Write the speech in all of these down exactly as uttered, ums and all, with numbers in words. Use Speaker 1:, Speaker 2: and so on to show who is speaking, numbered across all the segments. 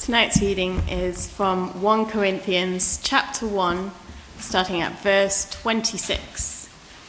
Speaker 1: Tonight's reading is from First Corinthians chapter one, starting at verse twenty-six.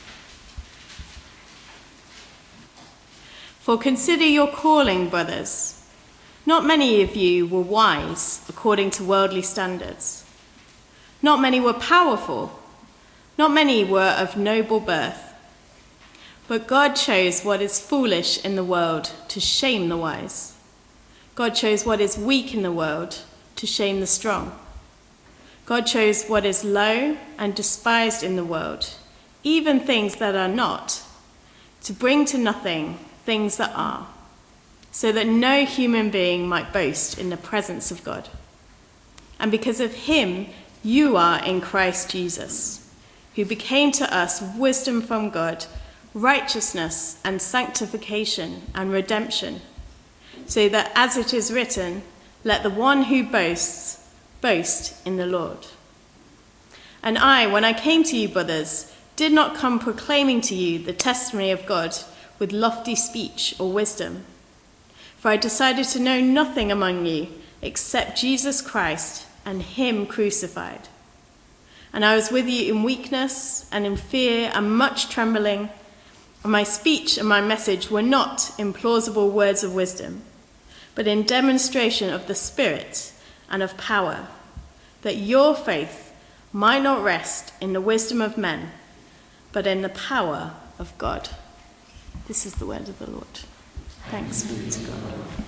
Speaker 1: For consider your calling, brothers. Not many of you were wise according to worldly standards. Not many were powerful. Not many were of noble birth. But God chose what is foolish in the world to shame the wise. God chose what is weak in the world to shame the strong. God chose what is low and despised in the world, even things that are not, to bring to nothing things that are, so that no human being might boast in the presence of God. And because of him, you are in Christ Jesus, who became to us wisdom from God, righteousness and sanctification and redemption, so that as it is written, let the one who boasts, boast in the Lord. And I, when I came to you, brothers, did not come proclaiming to you the testimony of God with lofty speech or wisdom. For I decided to know nothing among you except Jesus Christ and him crucified. And I was with you in weakness and in fear and much trembling. And my speech and my message were not in plausible words of wisdom, but in demonstration of the Spirit and of power, that your faith might not rest in the wisdom of men, but in the power of God. This is the word of the Lord. Thanks be to God.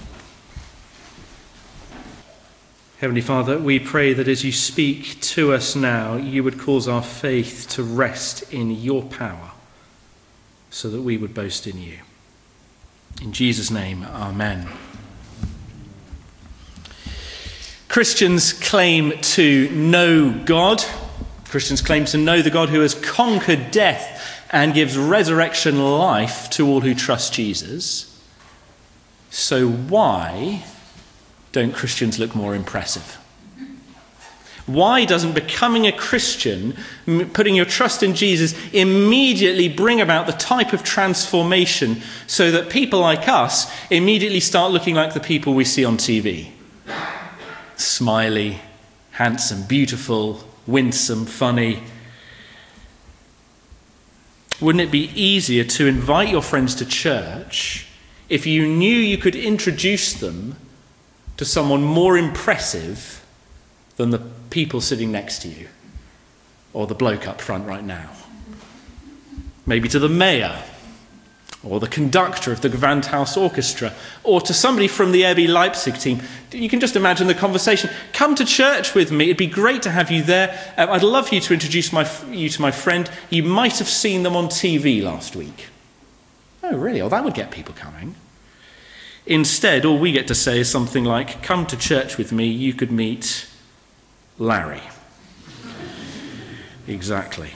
Speaker 2: Heavenly Father, we pray that as you speak to us now, you would cause our faith to rest in your power, so that we would boast in you. In Jesus' name, amen. Christians claim to know God. Christians claim to know the God who has conquered death and gives resurrection life to all who trust Jesus. So why don't Christians look more impressive? Why doesn't becoming a Christian, putting your trust in Jesus, immediately bring about the type of transformation so that people like us immediately start looking like the people we see on T V? Smiley, handsome, beautiful, winsome, funny. Wouldn't it be easier to invite your friends to church if you knew you could introduce them to someone more impressive than the people sitting next to you, or the bloke up front right now? Maybe to the mayor, or the conductor of the Gewandhaus Orchestra, or to somebody from the R B Leipzig team. You can just imagine the conversation. Come to church with me. It'd be great to have you there. Uh, I'd love you to introduce my, you to my friend. You might have seen them on T V last week. Oh, really? Oh, that would get people coming. Instead, all we get to say is something like, come to church with me. You could meet Larry. Exactly.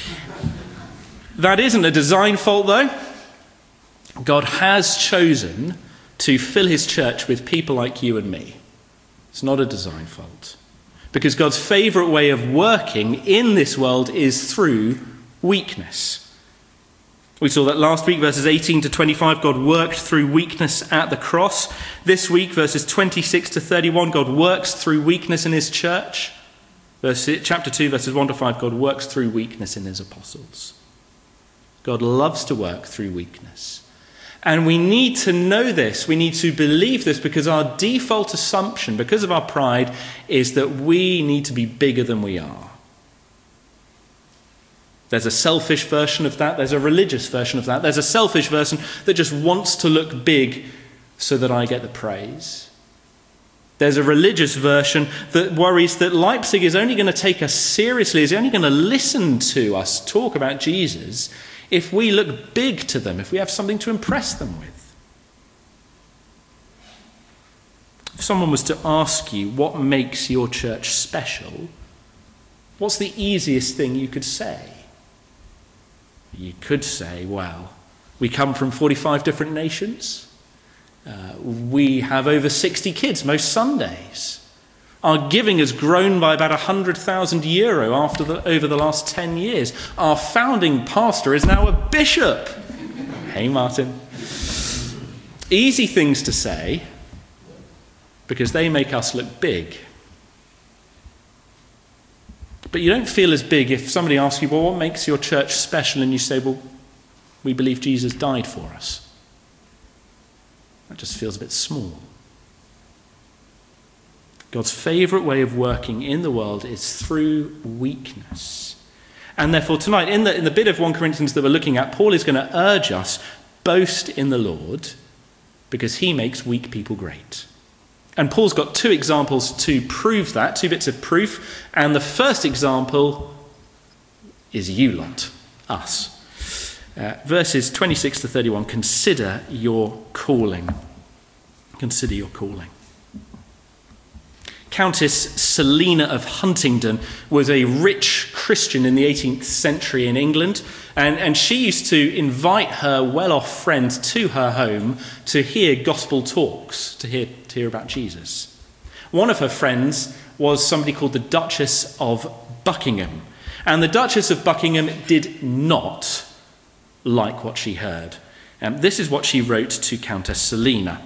Speaker 2: That isn't a design fault, though. God has chosen to fill his church with people like you and me. It's not a design fault. Because God's favourite way of working in this world is through weakness. We saw that last week, verses eighteen to twenty-five, God worked through weakness at the cross. This week, verses twenty-six to thirty-one, God works through weakness in his church. Verse, chapter two, verses one to five, God works through weakness in his apostles. God loves to work through weakness. And we need to know this. We need to believe this, because our default assumption, because of our pride, is that we need to be bigger than we are. There's a selfish version of that. There's a religious version of that. There's a selfish version that just wants to look big so that I get the praise. There's a religious version that worries that Leipzig is only going to take us seriously, is only going to listen to us talk about Jesus if we look big to them, if we have something to impress them with. If someone was to ask you what makes your church special, what's the easiest thing you could say? You could say, well, we come from forty-five different nations. Uh, we have over sixty kids most Sundays. Our giving has grown by about one hundred thousand euro after the, over the last ten years. Our founding pastor is now a bishop. Hey, Martin. Easy things to say, because they make us look big. But you don't feel as big if somebody asks you, well, what makes your church special? And you say, well, we believe Jesus died for us. That just feels a bit small. God's favourite way of working in the world is through weakness. And therefore tonight, in the, in the bit of First Corinthians that we're looking at, Paul is going to urge us, boast in the Lord, because he makes weak people great. And Paul's got two examples to prove that, two bits of proof. And the first example is you lot, us. Uh, verses twenty-six to thirty-one, consider your calling. Consider your calling. Countess Selina of Huntingdon was a rich Christian in the eighteenth century in England, and, and she used to invite her well-off friends to her home to hear gospel talks, to hear, to hear about Jesus. One of her friends was somebody called the Duchess of Buckingham, and the Duchess of Buckingham did not like what she heard. Um, this is what she wrote to Countess Selina.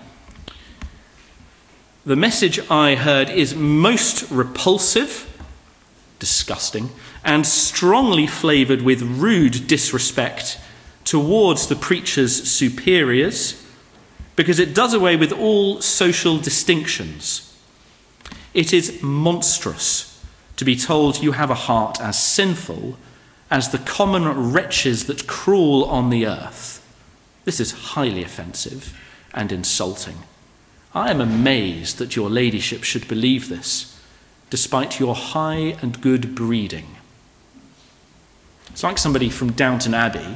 Speaker 2: The message I heard is most repulsive, disgusting, and strongly flavoured with rude disrespect towards the preacher's superiors, because it does away with all social distinctions. It is monstrous to be told you have a heart as sinful as the common wretches that crawl on the earth. This is highly offensive and insulting. I am amazed that your ladyship should believe this, despite your high and good breeding. It's like somebody from Downton Abbey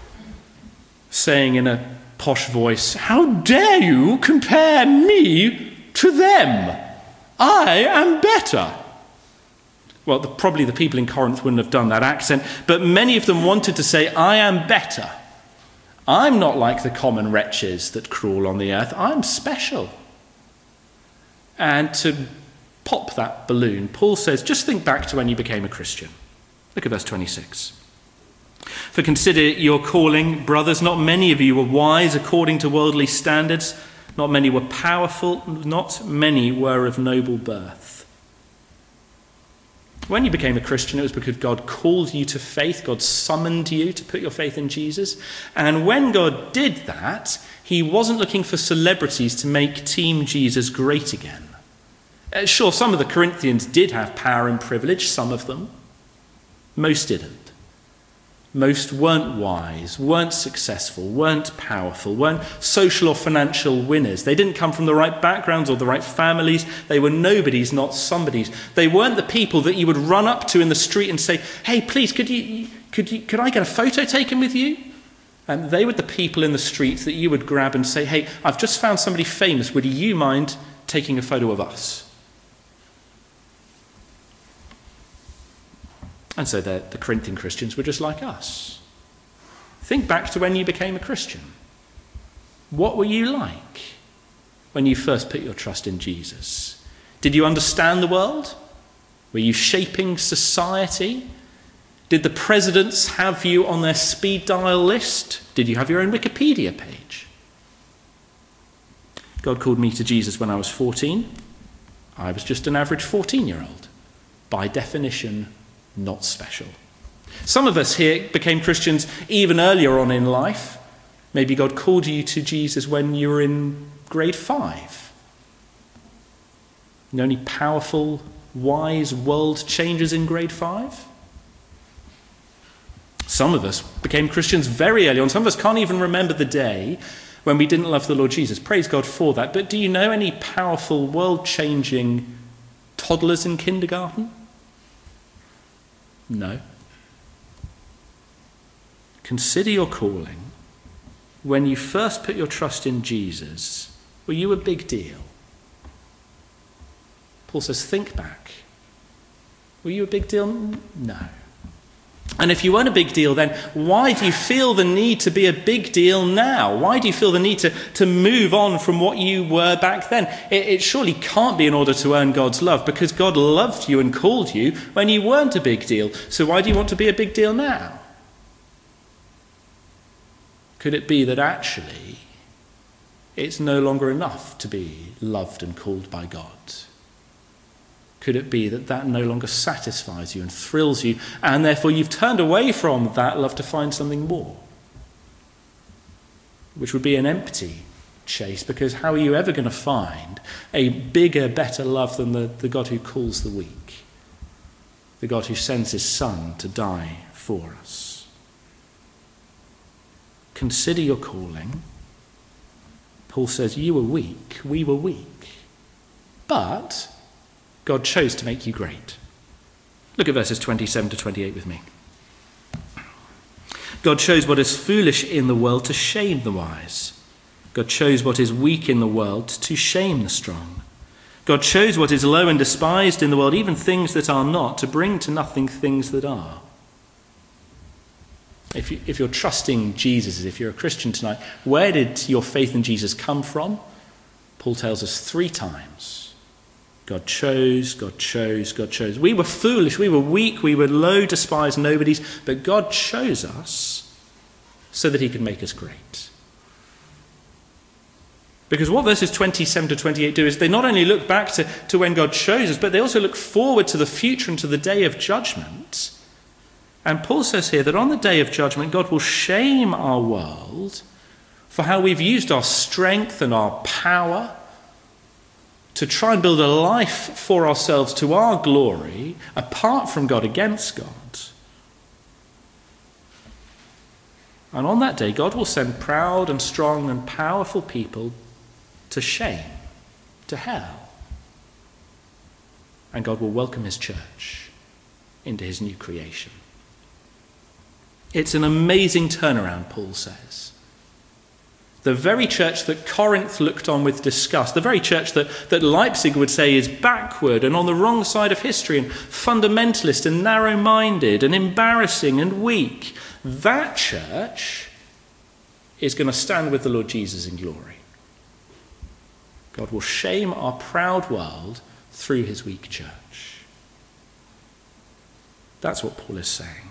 Speaker 2: saying in a posh voice, "How dare you compare me to them? I am better." Well, the, probably the people in Corinth wouldn't have done that accent, but many of them wanted to say, "I am better. I'm not like the common wretches that crawl on the earth. I'm special." And to pop that balloon, Paul says, just think back to when you became a Christian. Look at verse twenty-six. "For consider your calling, brothers. Not many of you were wise according to worldly standards. Not many were powerful. Not many were of noble birth." When you became a Christian, it was because God called you to faith. God summoned you to put your faith in Jesus. And when God did that, he wasn't looking for celebrities to make Team Jesus great again. Uh, sure, some of the Corinthians did have power and privilege, some of them. Most didn't. Most weren't wise, weren't successful, weren't powerful, weren't social or financial winners. They didn't come from the right backgrounds or the right families. They were nobodies, not somebodies. They weren't the people that you would run up to in the street and say, "Hey, please, could you, could you, could I get a photo taken with you?" And they were the people in the street that you would grab and say, "Hey, I've just found somebody famous. Would you mind taking a photo of us?" And so the, the Corinthian Christians were just like us. Think back to when you became a Christian. What were you like when you first put your trust in Jesus? Did you understand the world? Were you shaping society? Did the presidents have you on their speed dial list? Did you have your own Wikipedia page? God called me to Jesus when I was fourteen. I was just an average fourteen-year-old. By definition, not special. Some of us here became Christians even earlier on in life. Maybe God called you to Jesus when you were in grade five. You know any powerful, wise world changers in grade five? Some of us became Christians very early on. Some of us can't even remember the day when we didn't love the Lord Jesus. Praise God for that. But do you know any powerful, world-changing toddlers in kindergarten? No. Consider your calling. When you first put your trust in Jesus, were you a big deal? Paul says, think back. Were you a big deal? No. And if you weren't a big deal then, why do you feel the need to be a big deal now? Why do you feel the need to, to move on from what you were back then? It, it surely can't be in order to earn God's love, because God loved you and called you when you weren't a big deal. So why do you want to be a big deal now? Could it be that actually it's no longer enough to be loved and called by God? Could it be that that no longer satisfies you and thrills you, and therefore you've turned away from that love to find something more? Which would be an empty chase, because how are you ever going to find a bigger, better love than the, the God who calls the weak, the God who sends his Son to die for us? Consider your calling. Paul says, you were weak, we were weak, but God chose to make you great. Look at verses twenty-seven to twenty-eight with me. God chose what is foolish in the world to shame the wise. God chose what is weak in the world to shame the strong. God chose what is low and despised in the world, even things that are not, to bring to nothing things that are. If, you, if you're trusting Jesus, if you're a Christian tonight, where did your faith in Jesus come from? Paul tells us three times. God chose, God chose, God chose. We were foolish, we were weak, we were low, despised nobodies, but God chose us so that he could make us great. Because what verses twenty-seven to twenty-eight do is they not only look back to, to when God chose us, but they also look forward to the future and to the day of judgment. And Paul says here that on the day of judgment, God will shame our world for how we've used our strength and our power to try and build a life for ourselves to our glory, apart from God, against God. And on that day, God will send proud and strong and powerful people to shame, to hell. And God will welcome his church into his new creation. It's an amazing turnaround, Paul says. The very church that Corinth looked on with disgust, the very church that, that Leipzig would say is backward and on the wrong side of history and fundamentalist and narrow-minded and embarrassing and weak, that church is going to stand with the Lord Jesus in glory. God will shame our proud world through his weak church. That's what Paul is saying.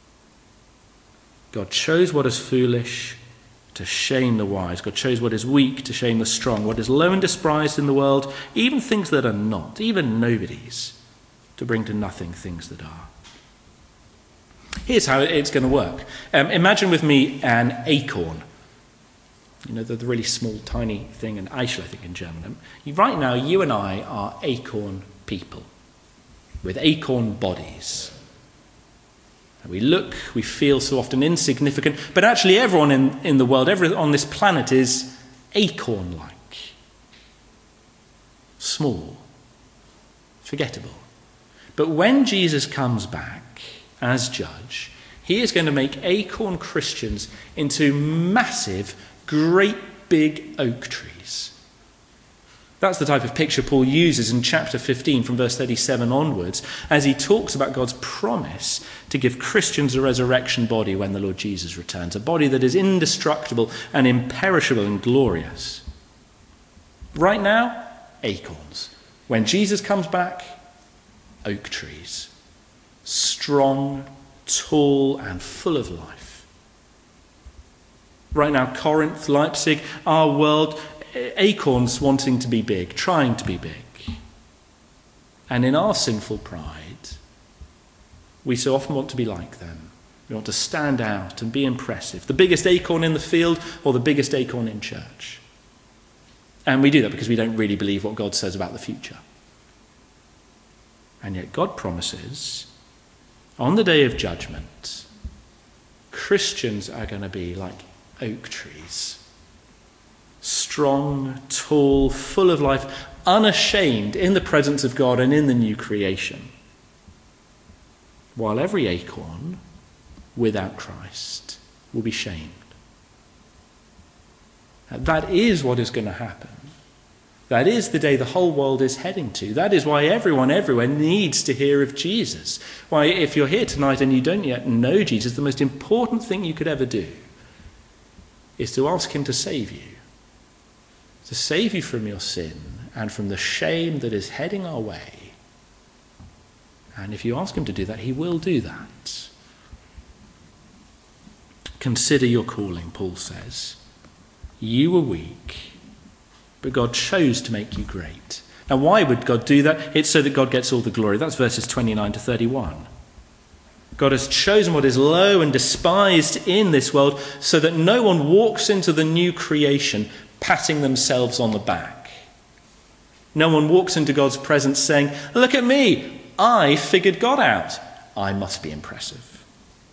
Speaker 2: God chose what is foolish to shame the wise. God chose what is weak to shame the strong, what is low and despised in the world, even things that are not, even nobodies, to bring to nothing things that are. Here's how it's going to work. Um, imagine with me an acorn. You know, the, the really small, tiny thing, an Eichel, I think, in German. Right now, you and I are acorn people with acorn bodies. We look, we feel so often insignificant, but actually everyone in, in the world, everyone on this planet is acorn-like. Small. Forgettable. But when Jesus comes back as judge, he is going to make acorn Christians into massive, great big oak trees. That's the type of picture Paul uses in chapter fifteen from verse thirty-seven onwards as he talks about God's promise to give Christians a resurrection body when the Lord Jesus returns, a body that is indestructible and imperishable and glorious. Right now, acorns. When Jesus comes back, oak trees. Strong, tall, and full of life. Right now, Corinth, Leipzig, our world, acorns wanting to be big, trying to be big. And in our sinful pride, we so often want to be like them. We want to stand out and be impressive. The biggest acorn in the field or the biggest acorn in church. And we do that because we don't really believe what God says about the future. And yet God promises, on the day of judgment, Christians are going to be like oak trees. Strong, tall, full of life, unashamed in the presence of God and in the new creation. While every acorn without Christ will be shamed. That is what is going to happen. That is the day the whole world is heading to. That is why everyone everywhere needs to hear of Jesus. Why, if you're here tonight and you don't yet know Jesus, the most important thing you could ever do is to ask him to save you. To save you from your sin and from the shame that is heading our way. And if you ask him to do that, he will do that. Consider your calling, Paul says. You were weak, but God chose to make you great. Now, why would God do that? It's so that God gets all the glory. That's verses twenty-nine to thirty-one. God has chosen what is low and despised in this world so that no one walks into the new creation patting themselves on the back. No one walks into God's presence saying, look at me, I figured God out. I must be impressive.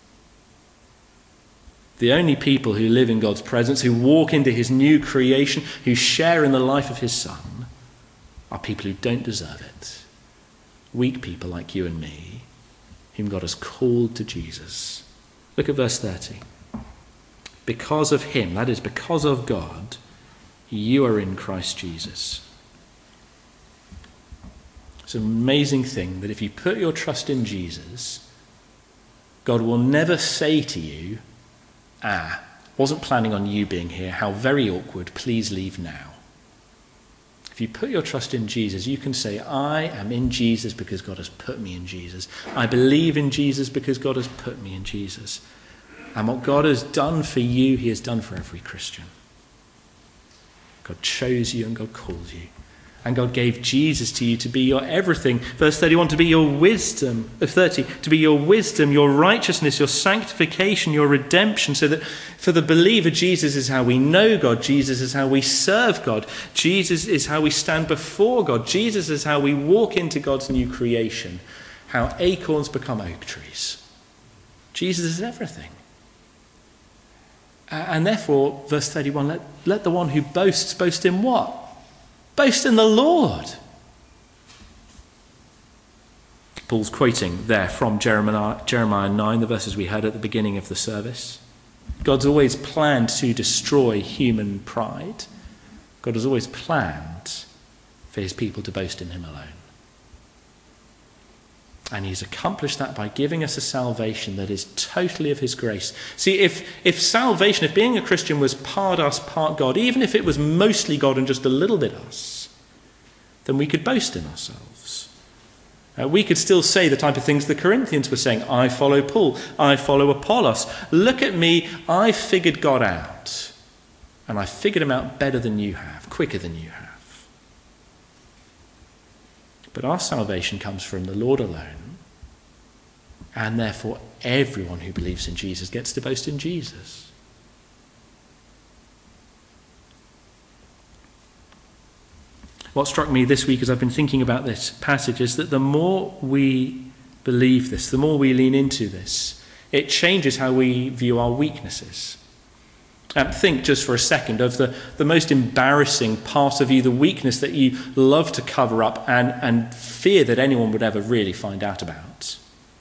Speaker 2: The only people who live in God's presence, who walk into his new creation, who share in the life of his Son, are people who don't deserve it. Weak people like you and me, whom God has called to Jesus. Look at verse thirty. Because of him, that is, because of God, you are in Christ Jesus. It's an amazing thing that if you put your trust in Jesus, God will never say to you, ah, wasn't planning on you being here, how very awkward, please leave now. If you put your trust in Jesus, you can say, I am in Jesus because God has put me in Jesus. I believe in Jesus because God has put me in Jesus. And what God has done for you, he has done for every Christian. God chose you and God called you. And God gave Jesus to you to be your everything. Verse thirty-one, to be your wisdom. Uh, thirty, to be your wisdom, your righteousness, your sanctification, your redemption. So that for the believer, Jesus is how we know God. Jesus is how we serve God. Jesus is how we stand before God. Jesus is how we walk into God's new creation. How acorns become oak trees. Jesus is everything. Uh, and therefore, verse thirty-one, let, let the one who boasts boast in what? Boast in the Lord. Paul's quoting there from Jeremiah, Jeremiah nine, the verses we heard at the beginning of the service. God's always planned to destroy human pride. God has always planned for his people to boast in him alone. And he's accomplished that by giving us a salvation that is totally of his grace. See, if, if salvation, if being a Christian was part us, part God, even if it was mostly God and just a little bit us, then we could boast in ourselves. Uh, we could still say the type of things the Corinthians were saying. I follow Paul. I follow Apollos. Look at me. I figured God out. And I figured him out better than you have, quicker than you have. But our salvation comes from the Lord alone, and therefore everyone who believes in Jesus gets to boast in Jesus. What struck me this week as I've been thinking about this passage is that the more we believe this, the more we lean into this, it changes how we view our weaknesses. Um, think just for a second of the, the most embarrassing part of you, the weakness that you love to cover up and, and fear that anyone would ever really find out about.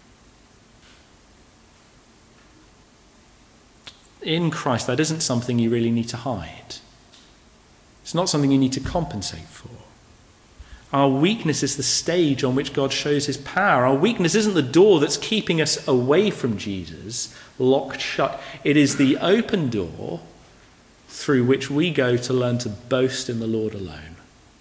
Speaker 2: In Christ, that isn't something you really need to hide. It's not something you need to compensate for. Our weakness is the stage on which God shows his power. Our weakness isn't the door that's keeping us away from Jesus, locked shut. It is the open door through which we go to learn to boast in the Lord alone.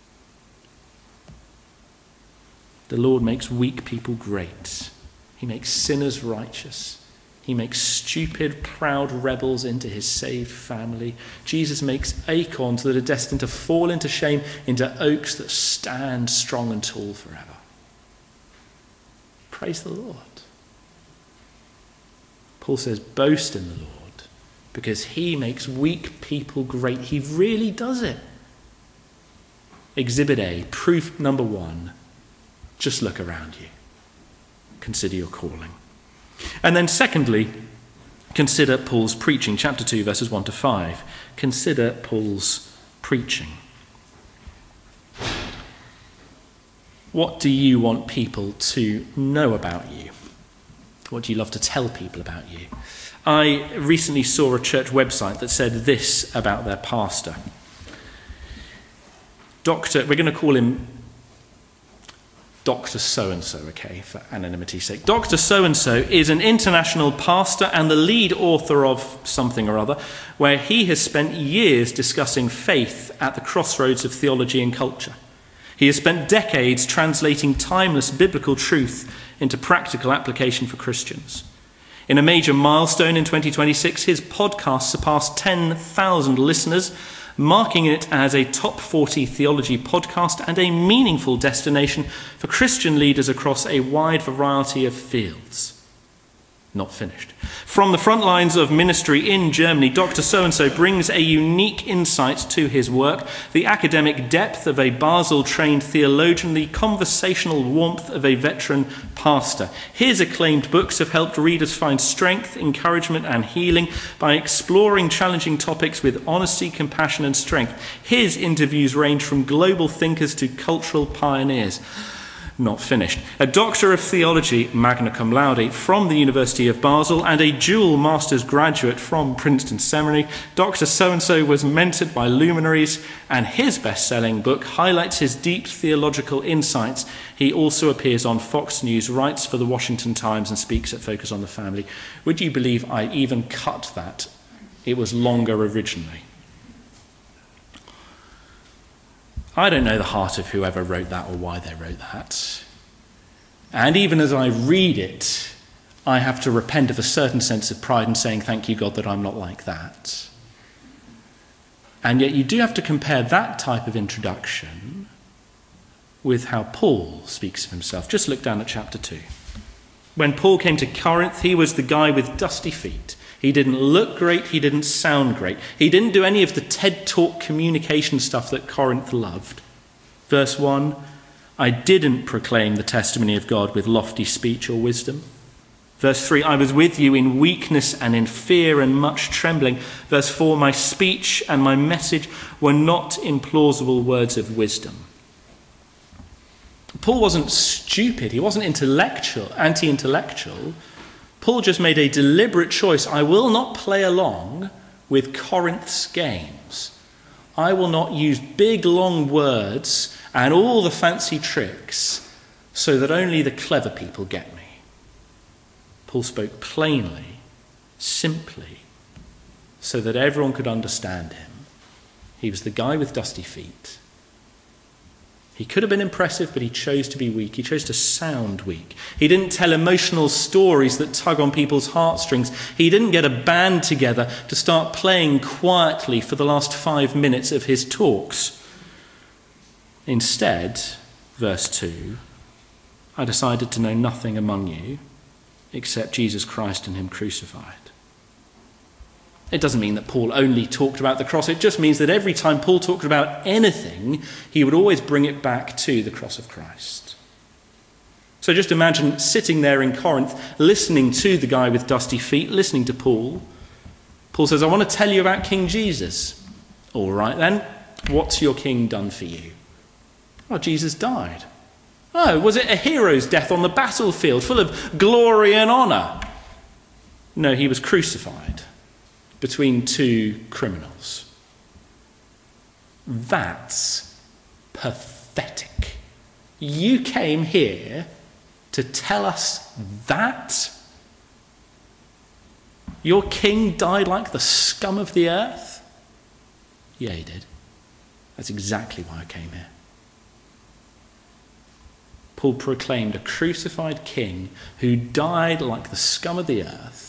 Speaker 2: The Lord makes weak people great. He makes sinners righteous. He makes stupid, proud rebels into his saved family. Jesus makes acorns that are destined to fall into shame into oaks that stand strong and tall forever. Praise the Lord. Paul says, boast in the Lord, because he makes weak people great. He really does it. Exhibit A, proof number one, just look around you. Consider your calling. And then secondly, consider Paul's preaching. Chapter two, verses one to five. Consider Paul's preaching. What do you want people to know about you? What do you love to tell people about you? I recently saw a church website that said this about their pastor. Doctor, we're going to call him Doctor So-and-so, okay, for anonymity's sake. Doctor So-and-so is an international pastor and the lead author of something or other, where he has spent years discussing faith at the crossroads of theology and culture. He has spent decades translating timeless biblical truth into practical application for Christians. In a major milestone in twenty twenty-six, his podcast surpassed ten thousand listeners, marking it as a top forty theology podcast and a meaningful destination for Christian leaders across a wide variety of fields. Not finished. From the front lines of ministry in Germany, Doctor So-and-so brings a unique insight to his work, the academic depth of a Basel-trained theologian, the conversational warmth of a veteran pastor. His acclaimed books have helped readers find strength, encouragement, and healing by exploring challenging topics with honesty, compassion, and strength. His interviews range from global thinkers to cultural pioneers. Not finished. A Doctor of Theology, magna cum laude, from the University of Basel and a dual master's graduate from Princeton Seminary, Doctor So-and-so was mentored by luminaries, and his best-selling book highlights his deep theological insights. He also appears on Fox News, writes for the Washington Times, and speaks at Focus on the Family. Would you believe I even cut that? It was longer originally. I don't know the heart of whoever wrote that or why they wrote that. And even as I read it, I have to repent of a certain sense of pride in saying, thank you, God, that I'm not like that. And yet you do have to compare that type of introduction with how Paul speaks of himself. Just look down at chapter two. When Paul came to Corinth, he was the guy with dusty feet. He didn't look great. He didn't sound great. He didn't do any of the TED Talk communication stuff that Corinth loved. Verse one, I didn't proclaim the testimony of God with lofty speech or wisdom. Verse three, I was with you in weakness and in fear and much trembling. Verse four, my speech and my message were not in plausible words of wisdom. Paul wasn't stupid. He wasn't intellectual, anti-intellectual. Paul just made a deliberate choice. I will not play along with Corinth's games. I will not use big, long words and all the fancy tricks so that only the clever people get me. Paul spoke plainly, simply, so that everyone could understand him. He was the guy with dusty feet. He could have been impressive, but he chose to be weak. He chose to sound weak. He didn't tell emotional stories that tug on people's heartstrings. He didn't get a band together to start playing quietly for the last five minutes of his talks. Instead, verse two, I decided to know nothing among you except Jesus Christ and him crucified. It doesn't mean that Paul only talked about the cross. It just means that every time Paul talked about anything, he would always bring it back to the cross of Christ. So just imagine sitting there in Corinth, listening to the guy with dusty feet, listening to Paul. Paul says, I want to tell you about King Jesus. All right then, what's your king done for you? Oh, Jesus died. Oh, was it a hero's death on the battlefield, full of glory and honour? No, he was crucified between two criminals. That's pathetic. You came here to tell us that? Your king died like the scum of the earth? Yeah, he did. That's exactly why I came here. Paul proclaimed a crucified king who died like the scum of the earth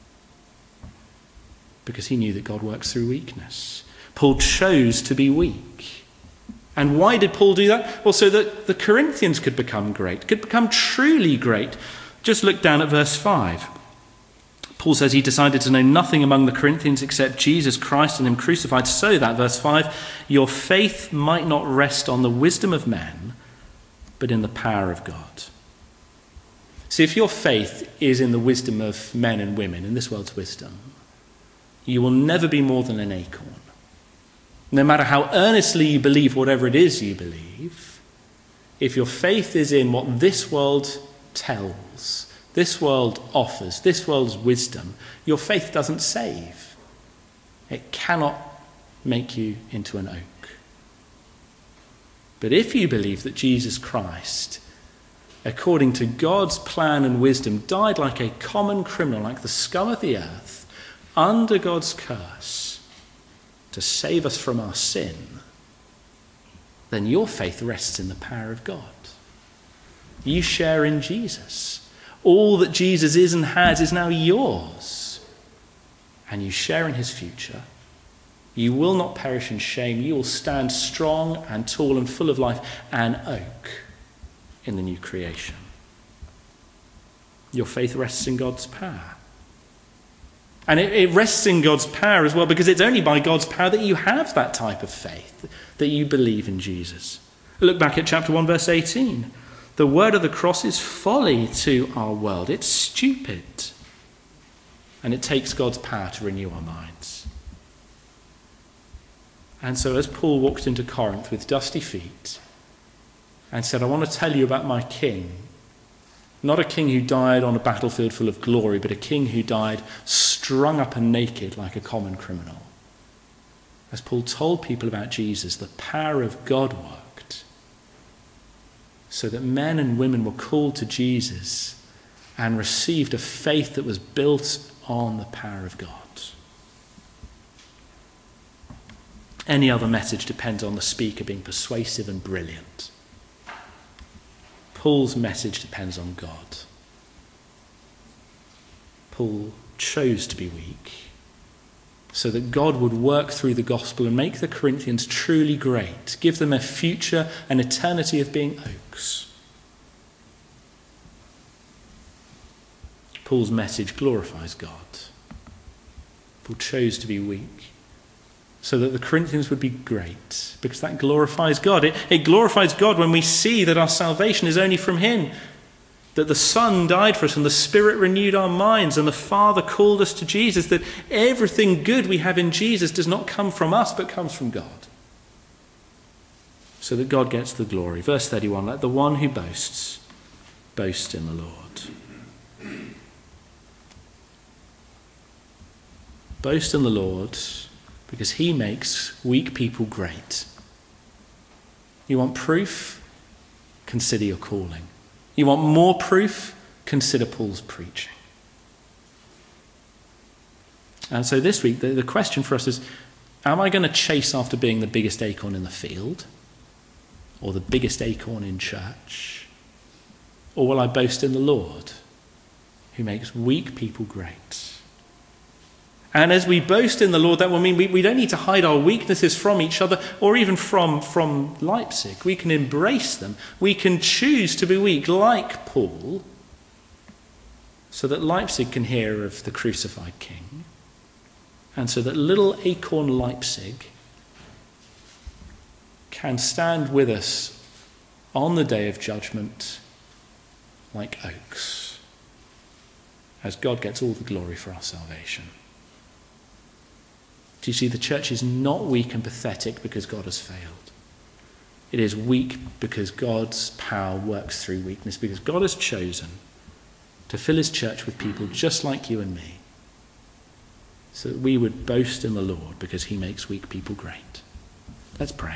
Speaker 2: because he knew that God works through weakness. Paul chose to be weak. And why did Paul do that? Well, so that the Corinthians could become great, could become truly great. Just look down at verse five. Paul says he decided to know nothing among the Corinthians except Jesus Christ and him crucified, so that, verse five, your faith might not rest on the wisdom of men, but in the power of God. See, if your faith is in the wisdom of men and women, in this world's wisdom, you will never be more than an acorn. No matter how earnestly you believe whatever it is you believe, if your faith is in what this world tells, this world offers, this world's wisdom, your faith doesn't save. It cannot make you into an oak. But if you believe that Jesus Christ, according to God's plan and wisdom, died like a common criminal, like the scum of the earth, under God's curse, to save us from our sin, then your faith rests in the power of God. You share in Jesus. All that Jesus is and has is now yours. And you share in his future, You will not perish in shame. You will stand strong and tall and full of life, an oak in the new creation. Your faith rests in God's power. And it, it rests in God's power as well, because it's only by God's power that you have that type of faith, that you believe in Jesus. Look back at chapter one, verse eighteen. The word of the cross is folly to our world. It's stupid. And it takes God's power to renew our minds. And so as Paul walked into Corinth with dusty feet and said, I want to tell you about my king, not a king who died on a battlefield full of glory, but a king who died strung up and naked like a common criminal. As Paul told people about Jesus, the power of God worked so that men and women were called to Jesus and received a faith that was built on the power of God. Any other message depends on the speaker being persuasive and brilliant. Paul's message depends on God. Paul chose to be weak so that God would work through the gospel and make the Corinthians truly great, give them a future and eternity of being oaks. Paul's message glorifies God. Paul chose to be weak so that the Corinthians would be great, because that glorifies God. It, it glorifies God when we see that our salvation is only from him, that the Son died for us and the Spirit renewed our minds and the Father called us to Jesus, that everything good we have in Jesus does not come from us but comes from God, so that God gets the glory. Verse thirty-one, let the one who boasts boast in the Lord. Boast in the Lord, because he makes weak people great. You want proof? Consider your calling. You want more proof? Consider Paul's preaching. And so this week, the, the question for us is, am I going to chase after being the biggest acorn in the field? Or the biggest acorn in church? Or will I boast in the Lord, who makes weak people great? And as we boast in the Lord, that will mean we, we don't need to hide our weaknesses from each other or even from, from Leipzig. We can embrace them. We can choose to be weak like Paul so that Leipzig can hear of the crucified King, and so that little acorn Leipzig can stand with us on the day of judgment like oaks, as God gets all the glory for our salvation. Do you see, the church is not weak and pathetic because God has failed. It is weak because God's power works through weakness, because God has chosen to fill his church with people just like you and me, so that we would boast in the Lord because he makes weak people great. Let's pray.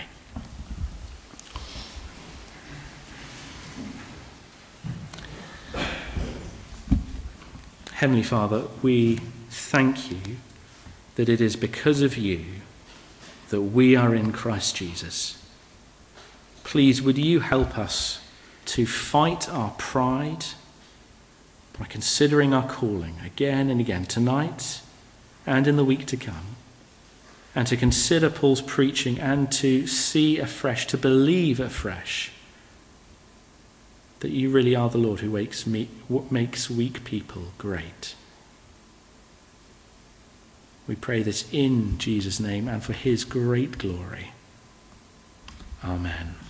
Speaker 2: Heavenly Father, we thank you that it is because of you that we are in Christ Jesus. Please, would you help us to fight our pride by considering our calling again and again, tonight and in the week to come, and to consider Paul's preaching and to see afresh, to believe afresh, that you really are the Lord who makes, me, makes weak people great. We pray this in Jesus' name and for his great glory. Amen.